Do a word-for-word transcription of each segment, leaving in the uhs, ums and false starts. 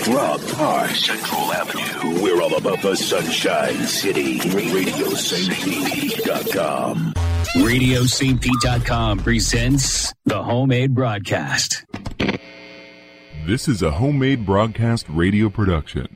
Rock Park, Central Avenue. We're all about the Sunshine City. radio st p dot com. radio st p dot com presents the Homemade Broadcast. This is a Homemade Broadcast radio production.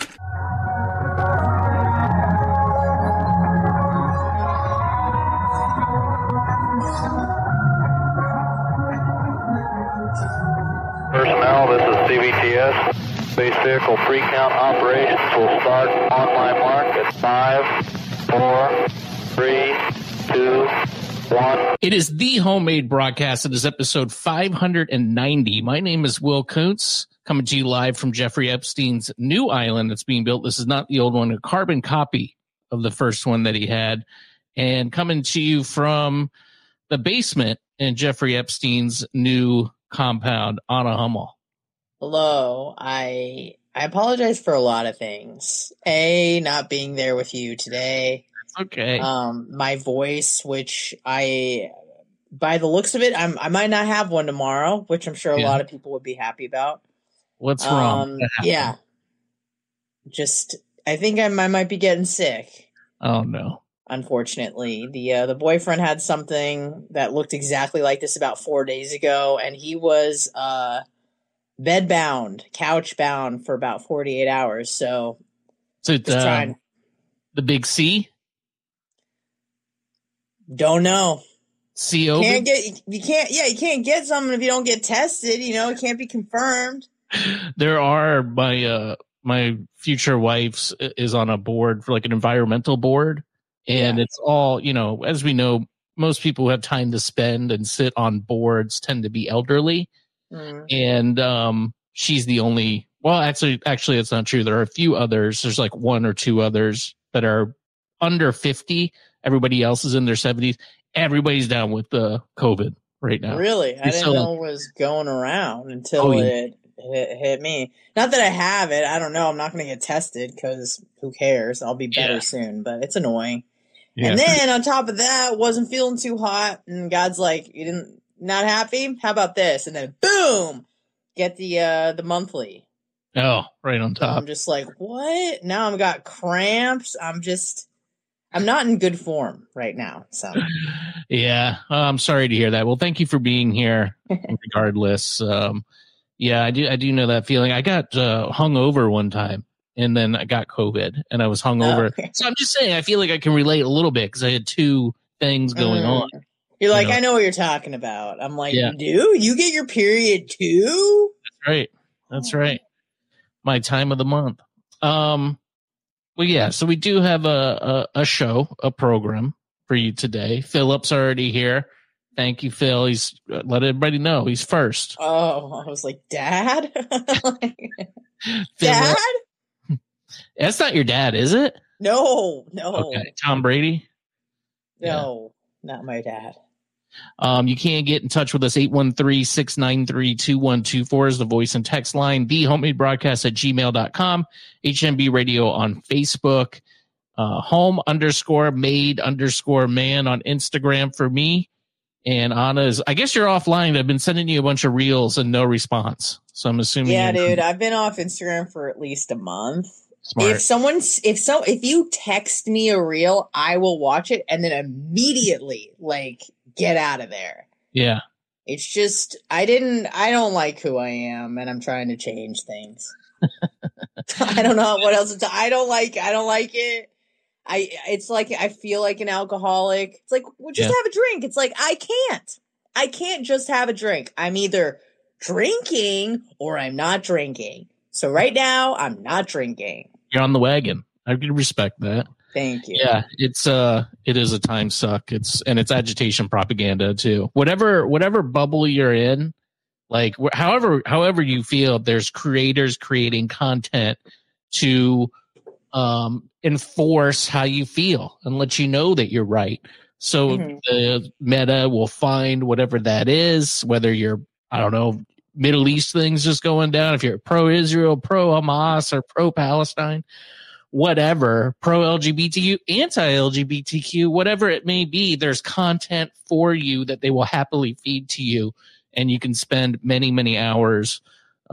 Personnel, this is C V T S. Space Vehicle Pre-Count operations will start on my mark at five, four, three, two, one. It is the Homemade Broadcast. It is episode five hundred ninety. My name is Will Kuntz, coming to you live from Jeffrey Epstein's new island that's being built. This is not the old one, a carbon copy of the first one that he had. And coming to you from the basement in Jeffrey Epstein's new compound, Anna Hummel. Hello. I I apologize for a lot of things. A, not being there with you today. Okay. Um, my voice, which I, by the looks of it, I'm I might not have one tomorrow, which I'm sure a yeah. lot of people would be happy about. What's wrong? Um, yeah. Just, I think I, I might be getting sick. Oh no. Unfortunately, the uh, the boyfriend had something that looked exactly like this about four days ago, and he was uh, bed bound, couch bound for about forty-eight hours. So, so it's, just uh, trying. The big C. Don't know. C O. Can't get you can't yeah you can't get something if you don't get tested. You know, it can't be confirmed. There are my uh my future wife's is on a board for like an environmental board. And yeah. It's all, you know, as we know, most people who have time to spend and sit on boards tend to be elderly. Mm. And um, she's the only, well, actually, actually, it's not true. There are a few others. There's like one or two others that are under fifty. Everybody else is in their seventies. Everybody's down with the COVID right now. Really? I didn't so, know it was going around until oh, yeah. it, it hit me. Not that I have it. I don't know. I'm not going to get tested because who cares? I'll be better yeah. soon, but it's annoying. Yeah. And then on top of that, wasn't feeling too hot, and God's like, "You didn't not happy? How about this?" And then boom, get the uh, the monthly. Oh, right on top. So I'm just like, what? Now I've got cramps. I'm just, I'm not in good form right now. So yeah, uh, I'm sorry to hear that. Well, thank you for being here. Regardless, um, yeah, I do I do know that feeling. I got uh, hungover one time. And then I got COVID, and I was hungover. Oh, okay. So I'm just saying, I feel like I can relate a little bit because I had two things going mm. on. You're like, you know? I know what you're talking about. I'm like, yeah. you do? You get your period too? That's right. That's right. My time of the month. Um. Well, yeah. So we do have a a, a show, a program for you today. Philip's already here. Thank you, Phil. He's uh, let everybody know he's first. Oh, I was like, Dad? Dad? That's not your dad, is it? No, no. Okay, Tom Brady? No, yeah. Not my dad. Um, you can get in touch with us. eight one three, six nine three, two one two four is the voice and text line. The homemade broadcast at gmail dot com. H M B Radio on Facebook. Uh, home underscore made underscore man on Instagram for me. And Anna's, I guess you're offline. I've been sending you a bunch of reels and no response. So I'm assuming. Yeah, dude, I've been off Instagram for at least a month. Smart. If someone, if so, if you text me a reel, I will watch it and then immediately like get out of there. Yeah. It's just, I didn't, I don't like who I am and I'm trying to change things. I don't know what else to, I don't like, I don't like it. I, it's like, I feel like an alcoholic. It's like, well, just yeah. have a drink. It's like, I can't, I can't just have a drink. I'm either drinking or I'm not drinking. So right now I'm not drinking. You're on the wagon. I can respect that. Thank you. Yeah, it's uh, it is a time suck. It's and it's agitation propaganda too. Whatever, whatever bubble you're in, like wh- however, however you feel, there's creators creating content to um enforce how you feel and let you know that you're right. So mm-hmm. the meta will find whatever that is, whether you're, I don't know, Middle East things just going down, if you're pro-Israel, pro-Hamas, or pro-Palestine, whatever, pro-L G B T Q, anti-L G B T Q, whatever it may be, there's content for you that they will happily feed to you, and you can spend many, many hours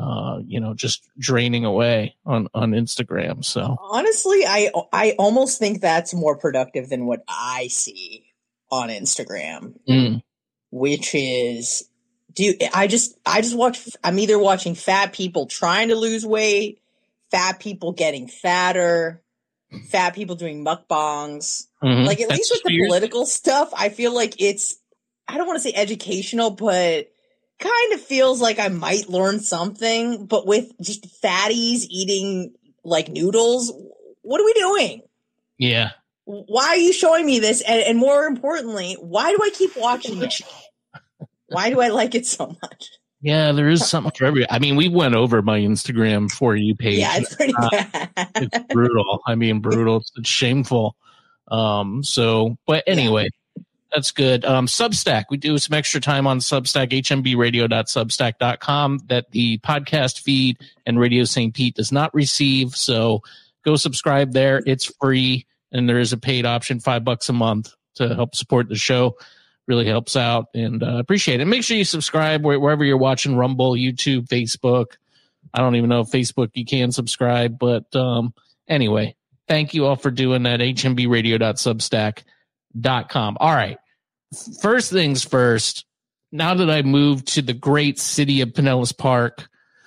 uh, you know, just draining away on, on Instagram. So honestly, I, I almost think that's more productive than what I see on Instagram, mm. which is, do I just, I just watch, I'm either watching fat people trying to lose weight, fat people getting fatter, fat people doing mukbangs. Mm-hmm. Like, at That's least with the weird. political stuff, I feel like it's, I don't want to say educational, but kind of feels like I might learn something. But with just fatties eating like noodles, what are we doing? Yeah. Why are you showing me this? And, and more importantly, why do I keep watching it? Why do I like it so much? Yeah, there is something for every. I mean, we went over my Instagram For You page. Yeah, it's pretty uh, bad. It's brutal. I mean, brutal. It's, it's shameful. Um. So, but anyway, yeah. That's good. Um. Substack. We do some extra time on Substack. H M B radio dot substack dot com that the podcast feed and Radio Saint Pete does not receive. So go subscribe there. It's free, and there is a paid option, five bucks a month to help support the show. Really helps out, and uh, appreciate it. Make sure you subscribe wherever you're watching, Rumble, YouTube, Facebook. I don't even know if Facebook you can subscribe, but um, anyway, thank you all for doing that. H M B radio dot substack dot com. All right. First things first, now that I moved to the great city of Pinellas Park,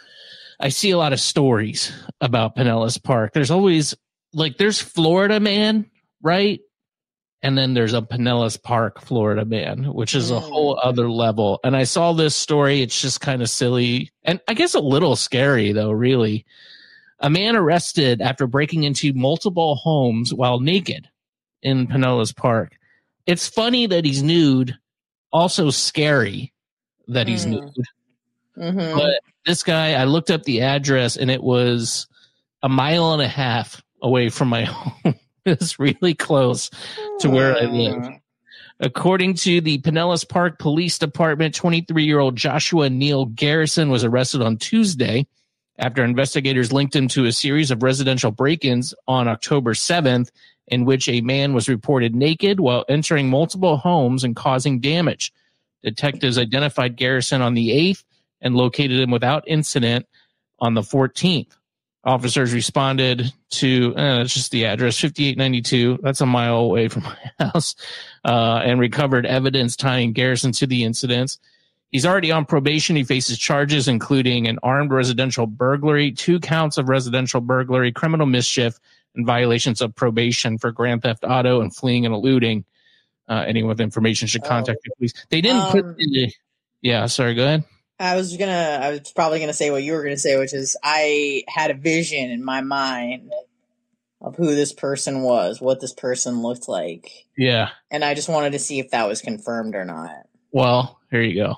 I see a lot of stories about Pinellas Park. There's always, like, there's Florida Man, right? And then there's a Pinellas Park, Florida Man, which is a whole other level. And I saw this story. It's just kind of silly and I guess a little scary, though, really. A man arrested after breaking into multiple homes while naked in Pinellas Park. It's funny that he's nude, also scary that he's mm. nude. Mm-hmm. But this guy, I looked up the address and it was a mile and a half away from my home. It's really close to where I live. According to the Pinellas Park Police Department, twenty-three-year-old Joshua Neil Garrison was arrested on Tuesday after investigators linked him to a series of residential break-ins on October seventh, in which a man was reported naked while entering multiple homes and causing damage. Detectives identified Garrison on the eighth and located him without incident on the fourteenth. Officers responded to, uh, it's just the address, fifty-eight ninety-two. That's a mile away from my house, uh, and recovered evidence tying Garrison to the incidents. He's already on probation. He faces charges including an armed residential burglary, two counts of residential burglary, criminal mischief, and violations of probation for grand theft auto and fleeing and eluding. Uh, anyone with information should contact oh. the police. They didn't um, put the, yeah, sorry, go ahead. I was gonna, I was probably gonna say what you were gonna say, which is I had a vision in my mind of who this person was, what this person looked like. Yeah. And I just wanted to see if that was confirmed or not. Well, here you go.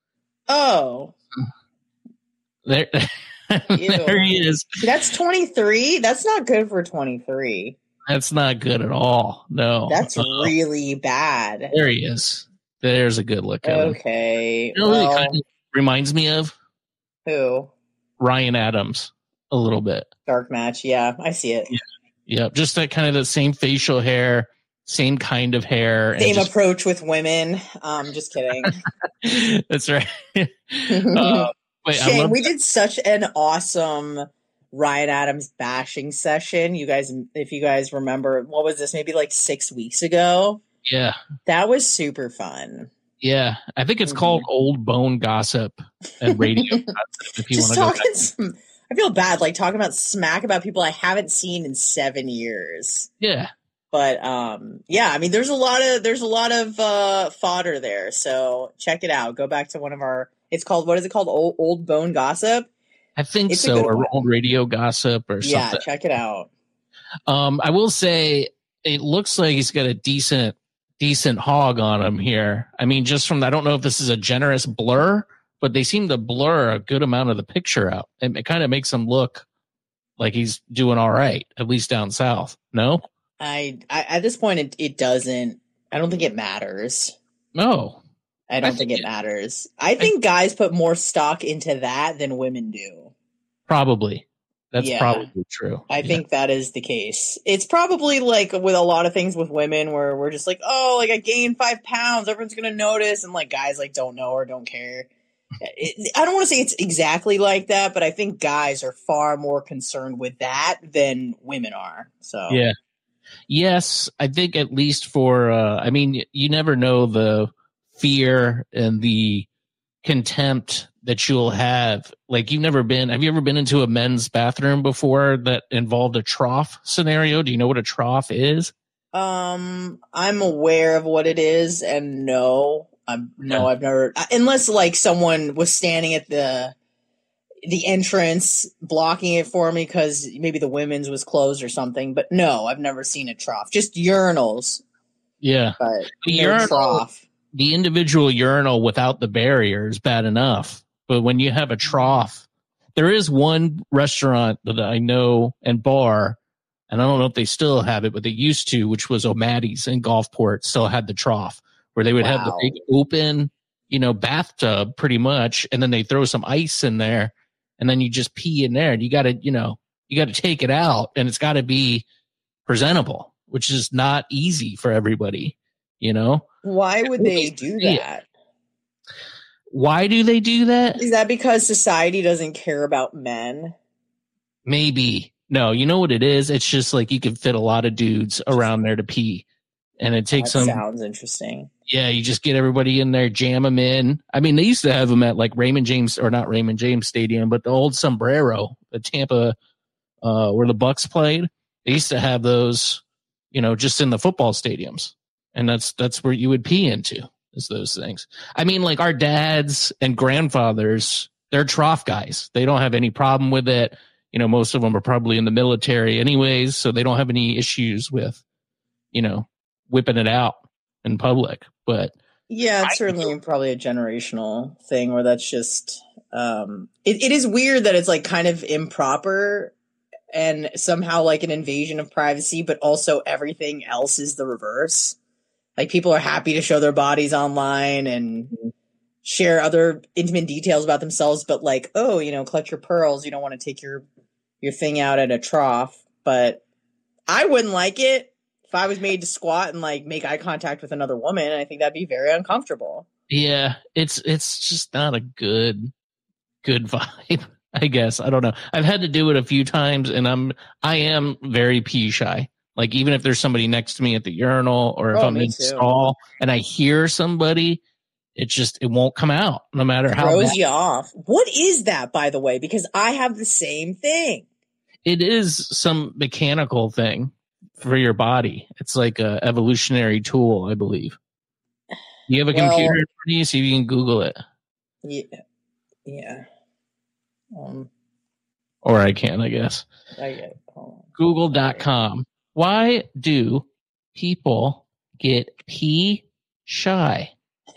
Oh. There, there he is. That's twenty-three? That's not good for twenty-three. That's not good at all. No. That's uh, really bad. There he is. There's a good look at him. Okay. You know well, who he kind of reminds me of? Who? Ryan Adams, a little bit. Dark Match, yeah, I see it. Yeah, yeah. Just that kind of the same facial hair, same kind of hair. Same just... approach with women. Um, just kidding. That's right. uh, wait, Shane, love... we did such an awesome Ryan Adams bashing session. You guys, if you guys remember, what was this? Maybe like six weeks ago. Yeah. That was super fun. Yeah. I think it's mm-hmm. called Old Bone Gossip and Radio Gossip. If you Just want talking some, I feel bad, like talking about smack about people I haven't seen in seven years. Yeah. But um, yeah, I mean, there's a lot of there's a lot of uh, fodder there. So check it out. Go back to one of our. It's called what is it called? Old, Old Bone Gossip. I think it's so, or Old Radio Gossip, or yeah, something. Yeah, check it out. Um, I will say it looks like he's got a decent. decent hog on him here. I mean, just from, I don't know if this is a generous blur, but they seem to blur a good amount of the picture out. It, it kind of makes him look like he's doing all right, at least down south. No? I, I at this point, it, it doesn't, I don't think it matters. No. I don't I think, think it, it matters. I think I, guys put more stock into that than women do. Probably. That's yeah, probably true. I yeah. think that is the case. It's probably like with a lot of things with women where we're just like, oh, like I gained five pounds. Everyone's going to notice. And like guys like don't know or don't care. it, I don't want to say it's exactly like that, but I think guys are far more concerned with that than women are. So yeah. Yes, I think at least for, uh, I mean, you never know the fear and the contempt that you'll have. Like, you've never been, have you ever been into a men's bathroom before that involved a trough scenario? Do you know what a trough is? Um, I'm aware of what it is, and no, I'm, no, Yeah. I've never, unless like someone was standing at the, the entrance blocking it for me because maybe the women's was closed or something. But no, I've never seen a trough. Just urinals. Yeah. But The no urinal- trough. The individual urinal without the barrier is bad enough. But when you have a trough, there is one restaurant that I know and bar, and I don't know if they still have it, but they used to, which was O'Matty's in Gulfport, still had the trough where they would have the Wow. big open, you know, bathtub pretty much, and then they throw some ice in there, and then you just pee in there, and you got to, you know, you got to take it out, and it's got to be presentable, which is not easy for everybody, you know? Why would they do that? Why do they do that? Is that because society doesn't care about men? Maybe. No, you know what it is? It's just like you can fit a lot of dudes around there to pee. And it takes That some. sounds interesting. Yeah, you just get everybody in there, jam them in. I mean, they used to have them at like Raymond James, or not Raymond James Stadium, but the old Sombrero, the Tampa, uh, where the Bucks played. They used to have those, you know, just in the football stadiums. And that's that's where you would pee into, is those things. I mean, like our dads and grandfathers, they're trough guys. They don't have any problem with it. You know, most of them are probably in the military anyways, so they don't have any issues with, you know, whipping it out in public. But yeah, it's certainly probably a generational thing where that's just um it, it is weird that it's like kind of improper and somehow like an invasion of privacy, but also everything else is the reverse. Like, people are happy to show their bodies online and share other intimate details about themselves, but like, oh, you know, clutch your pearls. You don't want to take your your thing out at a trough. But I wouldn't like it if I was made to squat and like make eye contact with another woman. I think that'd be very uncomfortable. yeah, it's it's just not a good good vibe, I guess. I don't know. I've had to do it a few times, and I'm I am very pee shy. Like, even if there's somebody next to me at the urinal, or if Oh, I'm me in too. stall and I hear somebody, it just it won't come out no matter how Throws bad. you off. What is that, by the way? Because I have the same thing. It is some mechanical thing for your body. It's like a evolutionary tool, I believe. You have a Well- computer in front of you, so you can Google it. Yeah. Yeah. Um, Or I can, I guess. I get it. Hold Google dot com. Why do people get pee shy?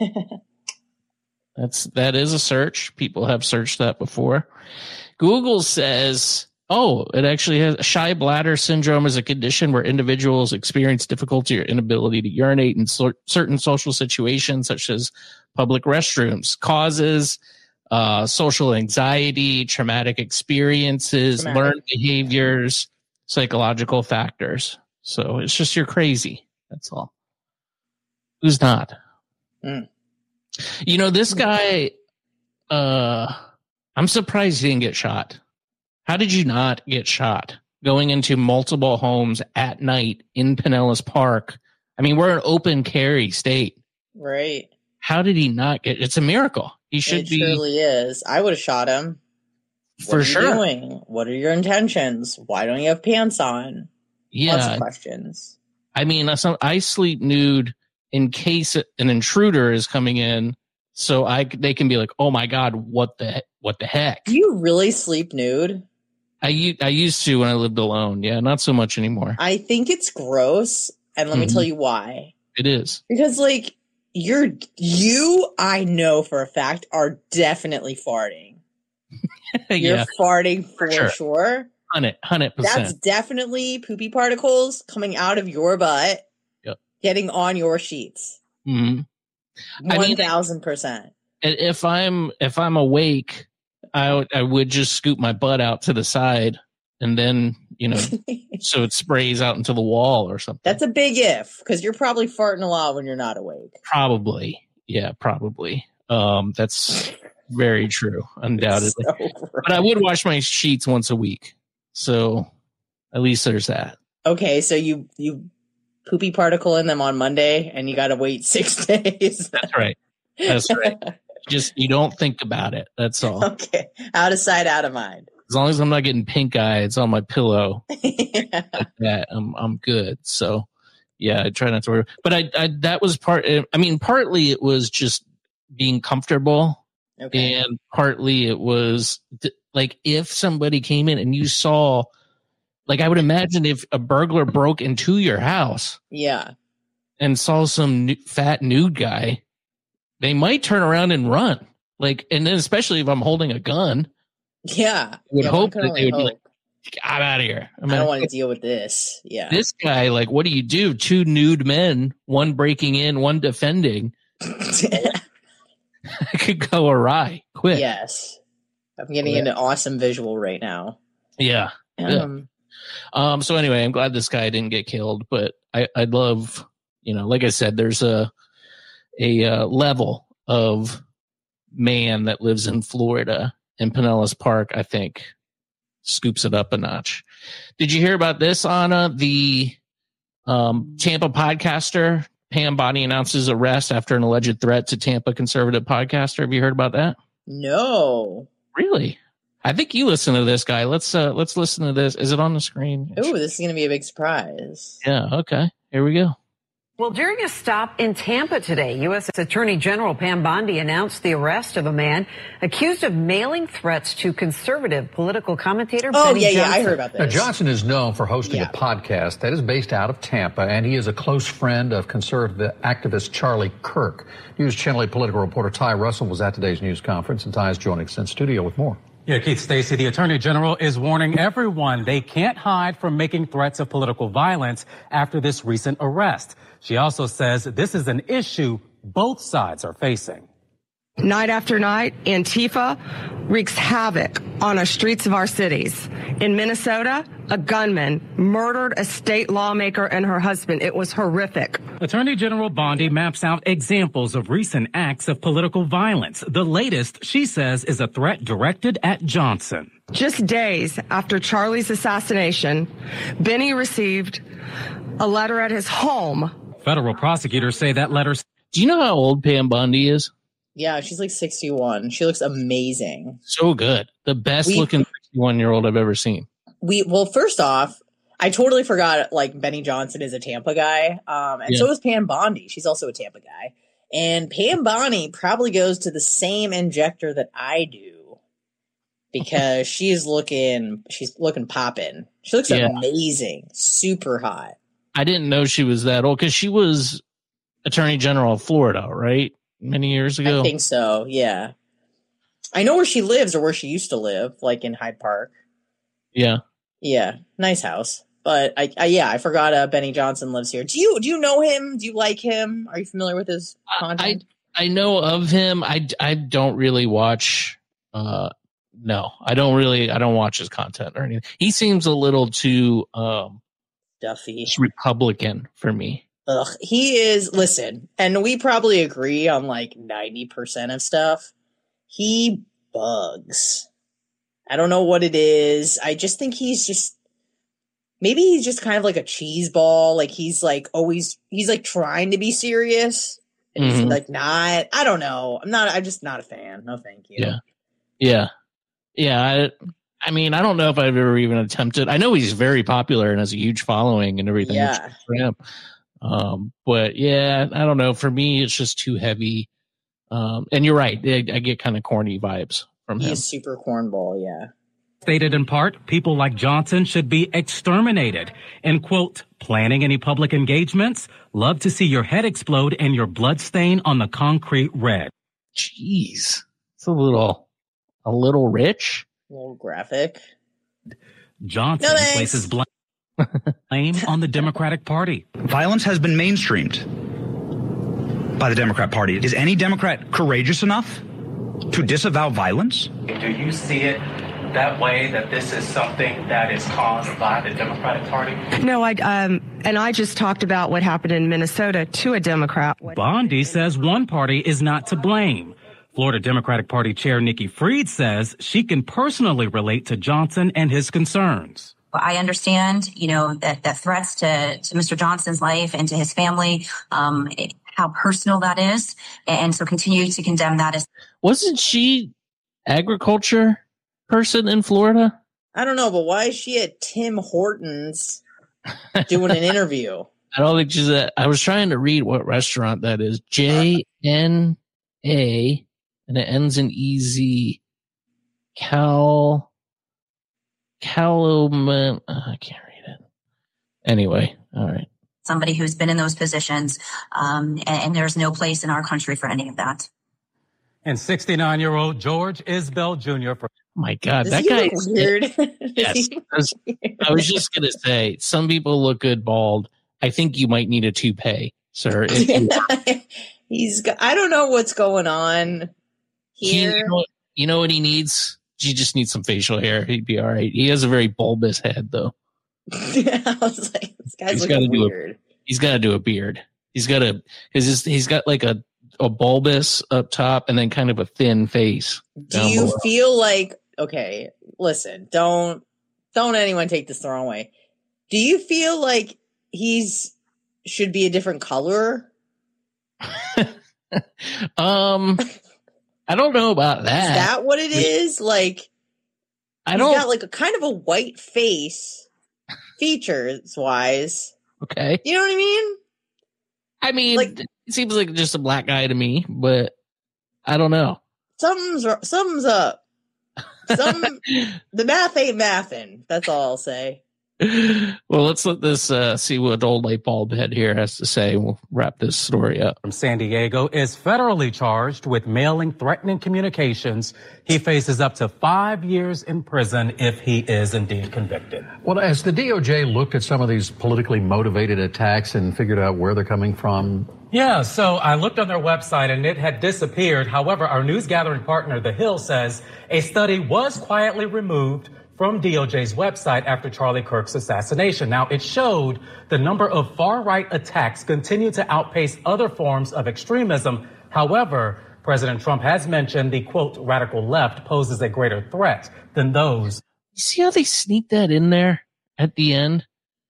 That's that is a search. People have searched that before. Google says, oh, it actually has shy bladder syndrome is a condition where individuals experience difficulty or inability to urinate in so- certain social situations, such as public restrooms. Causes uh, social anxiety, traumatic experiences, Traumatic. learned behaviors, psychological factors. So it's just you're crazy. That's all. Who's not? Mm. You know, this guy, uh, I'm surprised he didn't get shot. How did you not get shot going into multiple homes at night in Pinellas Park? I mean, we're an open carry state. Right. How did he not get? It's a miracle. He should It be truly is. I would have shot him. What for are you sure. doing? What are your intentions? Why don't you have pants on? Lots Yeah, of questions. I mean, I some- I sleep nude in case an intruder is coming in, so I c- they can be like, oh my god, what the what the heck? Do you really sleep nude? I u- I used to when I lived alone. Yeah, not so much anymore. I think it's gross, and let me Mhm. tell you why. It is. Because, like, you're you, I know for a fact, are definitely farting. You're Yeah, farting for sure. sure. hundred hundred That's percent. definitely poopy particles coming out of your butt, Yep. getting on your sheets. Mm-hmm. I mean- One thousand percent. If I'm if I'm awake, I would- I would just scoop my butt out to the side, and then you know, so it sprays out into the wall or something. That's a big if, because you're probably farting a lot when you're not awake. Probably, yeah, probably. Um, that's Very true, undoubtedly. So but I would wash my sheets once a week, so at least there's that. Okay, so you you poopy particle in them on Monday, and you got to wait six days. That's right. That's right. Just you don't think about it. That's all. Okay, out of sight, out of mind. As long as I'm not getting pink eye, it's on my pillow. Yeah. Like that, I'm I'm good. So yeah, I try not to worry. But I, I that was part. I mean, partly it was just being comfortable. Okay. And partly it was th- like if somebody came in and you saw, like I would imagine if a burglar broke into your house, yeah, and saw some n- fat nude guy, they might turn around and run. Like, and then especially if I'm holding a gun, yeah, I would yeah, hope that they would hope. be like, "I'm out of here. I, mean, I don't want to deal with this." Yeah, this guy, like, what do you do? Two nude men, one breaking in, one defending. It could go awry quick. Yes. I'm getting yeah. an awesome visual right now. Yeah. Um, yeah. um. So anyway, I'm glad this guy didn't get killed, but I, I'd love, you know, like I said, there's a, a uh, level of man that lives in Florida, and Pinellas Park, I think, scoops it up a notch. Did you hear about this, Anna? The um, Tampa podcaster Pam Bondi announces arrest after an alleged threat to Tampa conservative podcaster. Have you heard about that? No. Really? I think you listen to this guy. Let's uh, let's listen to this. Is it on the screen? Oh, this is going to be a big surprise. Yeah. Okay. Here we go. Well, during a stop in Tampa today, U S Attorney General Pam Bondi announced the arrest of a man accused of mailing threats to conservative political commentator Oh, Benny yeah, Johnson. yeah, I heard about this. Now, Johnson is known for hosting yeah. a podcast that is based out of Tampa, and he is a close friend of conservative activist Charlie Kirk. News Channel eight political reporter Ty Russell was at today's news conference, and Ty is joining us in studio with more. Yeah, Keith Stacey, the Attorney General is warning everyone they can't hide from making threats of political violence after this recent arrest. She also says this is an issue both sides are facing. Night after night, Antifa wreaks havoc on our streets of our cities. In Minnesota, a gunman murdered a state lawmaker and her husband. It was horrific. Attorney General Bondi maps out examples of recent acts of political violence. The latest, she says, is a threat directed at Johnson. Just days after Charlie's assassination, Benny received a letter at his home. Federal prosecutors say that letter... Do you know how old Pam Bondi is? Yeah, she's like sixty-one. She looks amazing. So good. The best we, looking sixty-one-year-old I've ever seen. We Well, first off, I totally forgot, like, Benny Johnson is a Tampa guy. Um, and yeah. so is Pam Bondi. She's also a Tampa guy. And Pam Bondi probably goes to the same injector that I do. Because she's looking, she's looking poppin'. She looks yeah. amazing. Super hot. I didn't know she was that old, because she was Attorney General of Florida, right? Many years ago. I think so, yeah. I know where she lives, or where she used to live, like in Hyde Park. Yeah. Yeah, nice house. But I, I yeah, I forgot uh, Benny Johnson lives here. Do you do you know him? Do you like him? Are you familiar with his content? I I know of him. I, I don't really watch. Uh, no, I don't really. I don't watch his content or anything. He seems a little too um, Duffy, Republican for me. Ugh, he is. Listen, and we probably agree on like ninety percent of stuff. He bugs. I don't know what it is. I just think he's just, maybe he's just kind of like a cheese ball. Like he's like always, he's like trying to be serious and mm-hmm. he's like not. I don't know. I'm not, I'm just not a fan. No, thank you. Yeah. Yeah. Yeah. I, I mean, I don't know if I've ever even attempted. I know he's very popular and has a huge following and everything. Yeah. For him. Um, but yeah, I don't know. For me, it's just too heavy. Um, and you're right. I, I get kind of corny vibes from him. He's super cornball. Yeah. Stated in part, people like Johnson should be exterminated. And quote, planning any public engagements? Love to see your head explode and your blood stain on the concrete red. Jeez. It's a little, a little rich. A little graphic. Johnson no places blame. Blame on the Democratic Party. Violence has been mainstreamed by the Democrat Party. Is any Democrat courageous enough to disavow violence? Do you see it that way, that this is something that is caused by the Democratic Party? No, I um, and I just talked about what happened in Minnesota to a Democrat. Bondi says one party is not to blame. Florida Democratic Party Chair Nikki Fried says she can personally relate to Johnson and his concerns. I understand, you know, that, that threats to, to Mister Johnson's life and to his family, um, it, how personal that is. And so continue to condemn that. As Wasn't she agriculture person in Florida? I don't know, but why is she at Tim Hortons doing an interview? I don't think she's at, I was trying to read what restaurant that is. J N A, and it ends in E Z. Cal, Caloman, oh, I can't read it. Anyway, all right. Somebody who's been in those positions, um, and, and there's no place in our country for any of that. And sixty-nine-year-old George Isbell Junior For- oh my God, Does that he guy look weird. Yes, I was, I was just gonna say, some people look good bald. I think you might need a toupee, sir. If, He's got, I don't know what's going on here. He, you, know what, you know what he needs? He just needs some facial hair. He'd be all right. He has a very bulbous head, though. I was like, this guy's he's looking do weird. A, he's got to do a beard. He's got a because he's got like a a bulbous up top and then kind of a thin face. Do you below. feel like okay? Listen, don't don't anyone take this the wrong way. Do you feel like he's should be a different color? um, I don't know about that. Is that what it is? Like, I don't. He's got like a kind of a white face, features wise. Okay, you know what I mean? I mean, like, it seems like just a black guy to me, but I don't know. Something's something's up. Some the math ain't mathin'. That's all I'll say. Well, let's let this uh, see what old light bulb head here has to say. We'll wrap this story up. From San Diego is federally charged with mailing threatening communications. He faces up to five years in prison if he is indeed convicted. Well, as the D O J looked at some of these politically motivated attacks and figured out where they're coming from. Yeah, so I looked on their website and it had disappeared. However, our news gathering partner, The Hill, says a study was quietly removed from D O J's website after Charlie Kirk's assassination. Now, it showed the number of far-right attacks continue to outpace other forms of extremism. However, President Trump has mentioned the, quote, radical left poses a greater threat than those. You see how they sneak that in there at the end?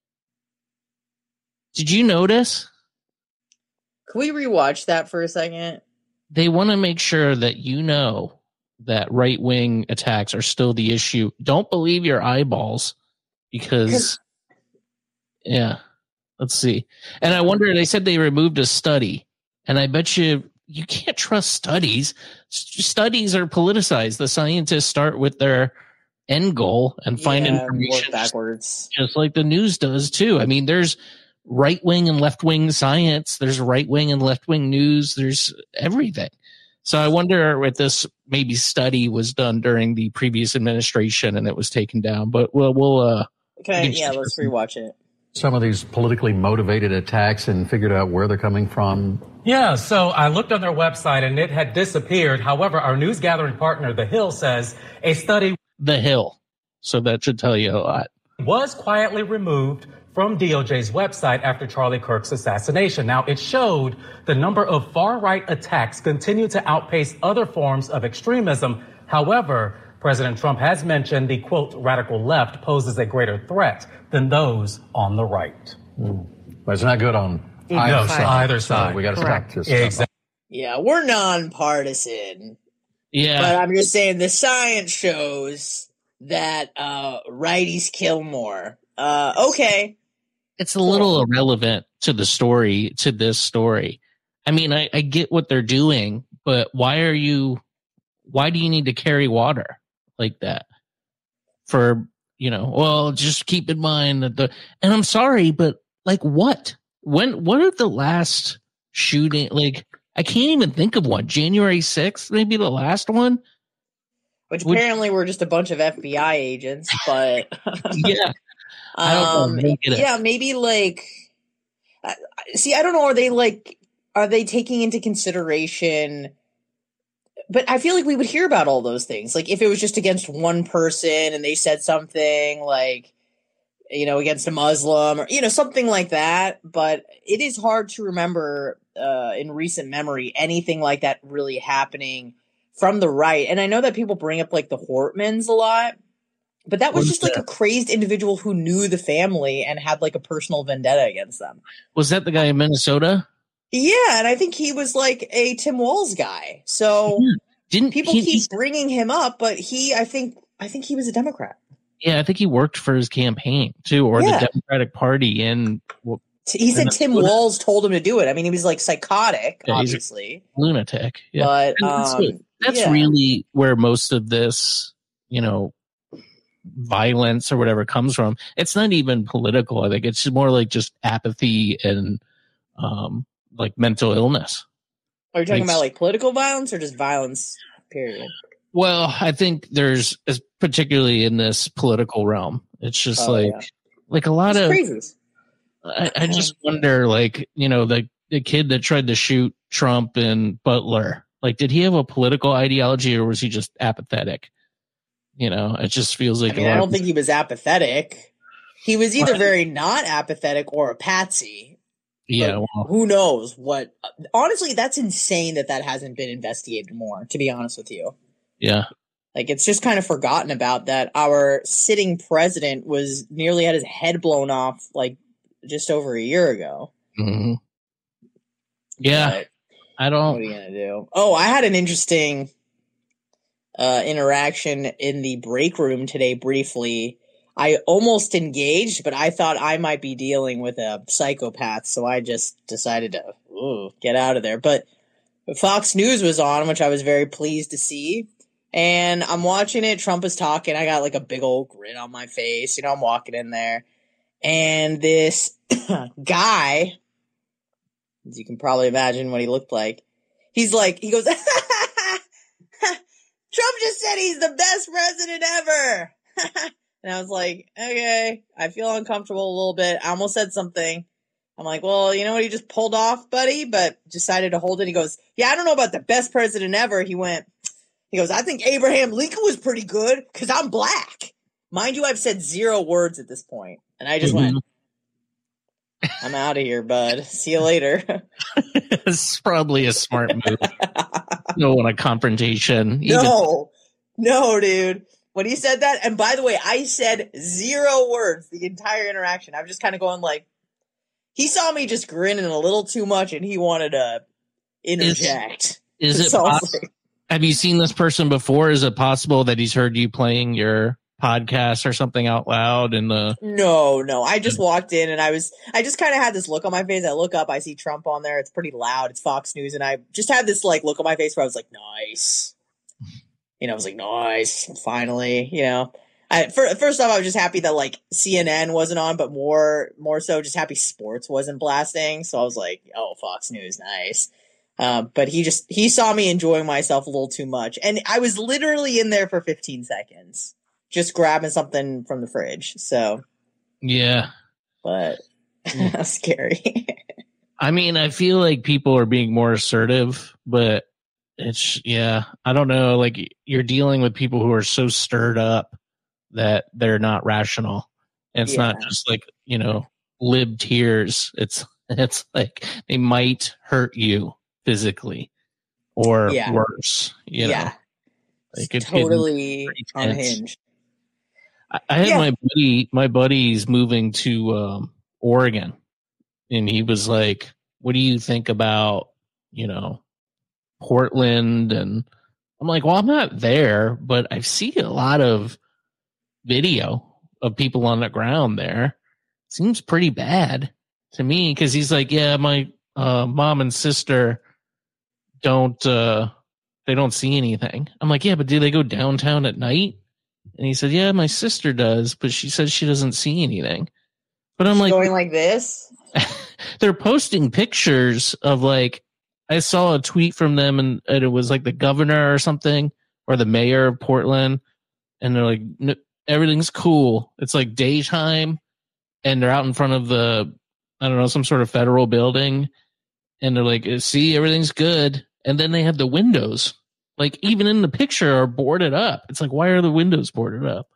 Did you notice? Can we rewatch that for a second? They want to make sure that you know that right-wing attacks are still the issue. Don't believe your eyeballs because, yeah, let's see. And I wonder, they said they removed a study, and I bet you you can't trust studies. S- studies are politicized. The scientists start with their end goal and find yeah, information backwards, just, just like the news does too. I mean, there's right-wing and left-wing science. There's right-wing and left-wing news. There's everything. So I wonder if this maybe study was done during the previous administration and it was taken down. But we'll, we'll uh, Can I, yeah, let's rewatch it. Some of these politically motivated attacks and figured out where they're coming from. Yeah, so I looked on their website and it had disappeared. However, our news gathering partner, The Hill, says a study. The Hill. So that should tell you a lot. Was quietly removed from D O J's website after Charlie Kirk's assassination. Now, it showed the number of far-right attacks continue to outpace other forms of extremism. However, President Trump has mentioned the, quote, radical left poses a greater threat than those on the right. Mm. But it's not good on either either side. side. Either side. So we got to stop this. Exactly. Yeah, we're nonpartisan. Yeah. But I'm just saying the science shows that uh, righties kill more. Uh, okay. It's a little irrelevant to the story, to this story. I mean, I, I get what they're doing, but why are you, why do you need to carry water like that? For, you know, well, just keep in mind that the, and I'm sorry, but like what? When, what are the last shooting? Like, I can't even think of one. January sixth, maybe the last one? Which apparently Would, were just a bunch of F B I agents, but. Yeah. I Um, don't know, yeah, maybe like, uh, see, I don't know. Are they like, are they taking into consideration? But I feel like we would hear about all those things. Like if it was just against one person and they said something like, you know, against a Muslim or, you know, something like that. But it is hard to remember uh, in recent memory anything like that really happening from the right. And I know that people bring up like the Hortmans a lot, but that was just like a crazed individual who knew the family and had like a personal vendetta against them. Was that the guy in Minnesota? Yeah, and I think he was like a Tim Walz guy. So yeah. Didn't people he, keep bringing him up, but he, I think, I think he was a Democrat. Yeah, I think he worked for his campaign too, or yeah. the Democratic Party. In well, he said Tim Walz told him to do it. I mean, he was like psychotic, yeah, obviously, lunatic. Yeah, but that's, um, that's yeah. really where most of this, you know, violence or whatever comes from. It's not even political. I think it's more like just apathy and um, like mental illness. Are you talking like, about like political violence or just violence? Period. Well, I think there's, particularly in this political realm, it's just oh, like, yeah. like a lot it's of, crazy. I, I just wonder, like, you know, the, the kid that tried to shoot Trump and Butler, like, did he have a political ideology or was he just apathetic? You know, it just feels like, I mean, I don't think he was apathetic. He was either very not apathetic or a patsy. Yeah. Well, who knows what, honestly, that's insane that that hasn't been investigated more, to be honest with you. Yeah. Like, it's just kind of forgotten about that our sitting president was nearly had his head blown off, like, just over a year ago. Mm-hmm. Yeah. But I don't. What are you going to do? Oh, I had an interesting uh, interaction in the break room today briefly. I almost engaged, but I thought I might be dealing with a psychopath, so I just decided to ooh, get out of there. But Fox News was on, which I was very pleased to see. And I'm watching it. Trump is talking. I got like a big old grin on my face. You know, I'm walking in there. And this guy, as you can probably imagine what he looked like, he's like, he goes, Trump just said he's the best president ever. And I was like, okay, I feel uncomfortable a little bit. I almost said something. I'm like, well, you know what he just pulled off, buddy? But decided to hold it. He goes, yeah, I don't know about the best president ever. He went, he goes, I think Abraham Lincoln was pretty good because I'm black. Mind you, I've said zero words at this point. And I just mm-hmm. went, I'm out of here, bud. See you later. It's probably a smart move. No, on a confrontation. No, even- no, dude. When he said that, and by the way, I said zero words the entire interaction. I'm just kind of going like, he saw me just grinning a little too much and he wanted to interject. Is, is it possible? Like, have you seen this person before? Is it possible that he's heard you playing your podcast or something out loud in the... No, no. I just walked in and I was, I just kind of had this look on my face. I look up, I see Trump on there. It's pretty loud. It's Fox News. And I just had this like look on my face where I was like, nice. You know, I was like, nice. Finally, you know. I, for, first off, I was just happy that like C N N wasn't on, but more, more so just happy sports wasn't blasting. So I was like, oh, Fox News, nice. Uh, but he just, he saw me enjoying myself a little too much. And I was literally in there for fifteen seconds, just grabbing something from the fridge. So. Yeah. But scary. I mean, I feel like people are being more assertive, but it's, yeah, I don't know. Like you're dealing with people who are so stirred up that they're not rational. And it's yeah. not just like, you know, lib tears. It's, it's like they might hurt you physically or yeah. worse, you yeah. know, like it's totally unhinged. I, I had yeah. my buddy, my buddy's moving to um, Oregon and he was like, what do you think about, you know, Portland? And I'm like, well, I'm not there, but I see a lot of video of people on the ground there. Seems pretty bad to me because he's like, yeah, my uh, mom and sister don't, uh, they don't see anything. I'm like, yeah, but do they go downtown at night? And he said, yeah, my sister does, but she says she doesn't see anything. But I'm like, going like this? They're posting pictures of like, I saw a tweet from them and, and it was like the governor or something or the mayor of Portland. And they're like, no, everything's cool. It's like daytime and they're out in front of the, I don't know, some sort of federal building. And they're like, see, everything's good. And then they have the windows, like even in the picture, are boarded up. It's like, why are the windows boarded up?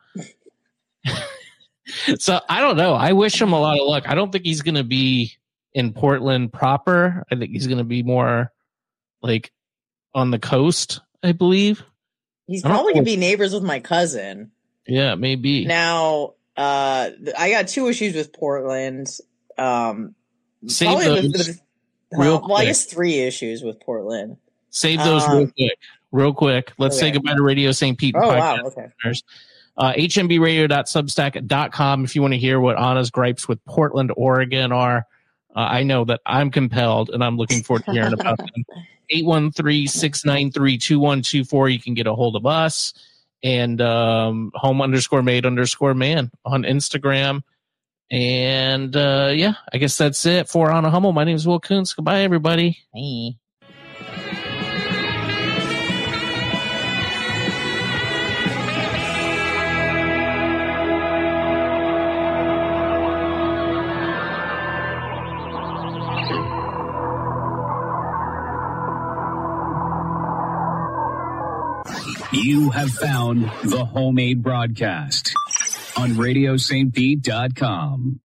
So I don't know. I wish him a lot of luck. I don't think he's going to be in Portland proper. I think he's going to be more like on the coast. I believe. He's I don't probably know. gonna be neighbors with my cousin. Yeah, maybe. Now, uh, th- I got two issues with Portland. Um, Save probably those with- with- real uh, well, I quick. guess three issues with Portland. Save those real Um, quick. Real quick. Let's say okay. goodbye to Radio Saint Pete. and Oh, wow, podcast okay. listeners. Uh, H M B radio dot substack dot com if you want to hear what Anna's gripes with Portland, Oregon are. Uh, I know that I'm compelled, and I'm looking forward to hearing about them. eight one three, six nine three, two one two four. You can get a hold of us. And um, home underscore made underscore man on Instagram. And uh, yeah, I guess that's it for Anna Hummel. My name is Will Kuntz. Goodbye, everybody. Hey. You have found the Homemade Broadcast on radio saint pete dot com.